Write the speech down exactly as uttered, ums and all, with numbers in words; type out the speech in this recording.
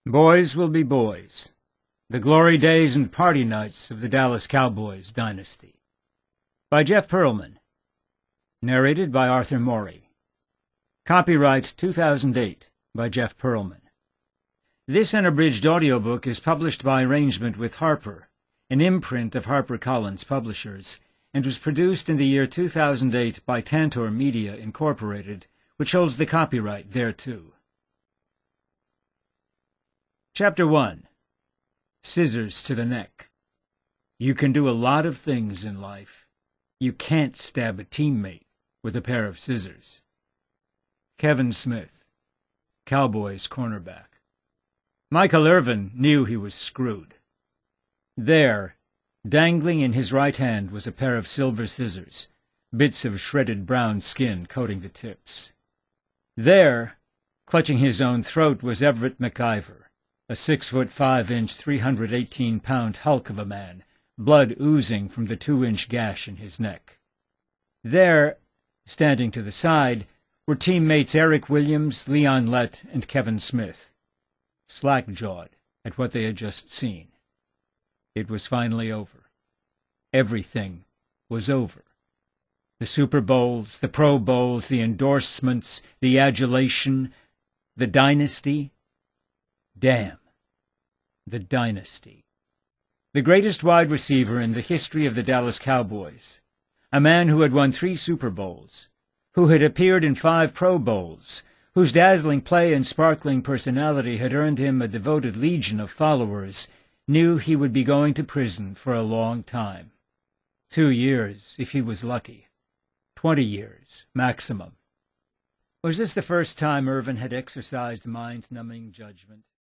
Boys will be boys. The glory days and party nights of the Dallas Cowboys dynasty. By Jeff Pearlman. Narrated by Arthur Morey. Copyright two thousand eight by Jeff Pearlman. This unabridged audiobook is published by arrangement with Harper, an imprint of HarperCollins Publishers, and was produced in the year two thousand eight by Tantor Media, Incorporated, which holds the copyright thereto. Chapter one. Scissors to the Neck. You can do a lot of things in life. You can't stab a teammate with a pair of scissors. Kevin Smith, Cowboys cornerback. Michael Irvin knew he was screwed. There, dangling in his right hand, was a pair of silver scissors, bits of shredded brown skin coating the tips. There, clutching his own throat, was Everett McIver, a six-foot-five-inch, three hundred eighteen pound hulk of a man, blood oozing from the two-inch gash in his neck. There, standing to the side, were teammates Eric Williams, Leon Lett, and Kevin Smith, slack-jawed at what they had just seen. It was finally over. Everything was over. The Super Bowls, the Pro Bowls, the endorsements, the adulation, the dynasty. Damn. The dynasty. The greatest wide receiver in the history of the Dallas Cowboys, a man who had won three Super Bowls, who had appeared in five Pro Bowls, whose dazzling play and sparkling personality had earned him a devoted legion of followers, knew he would be going to prison for a long time. Two years, if he was lucky. Twenty years, maximum. Was this the first time Irvin had exercised mind-numbing judgment?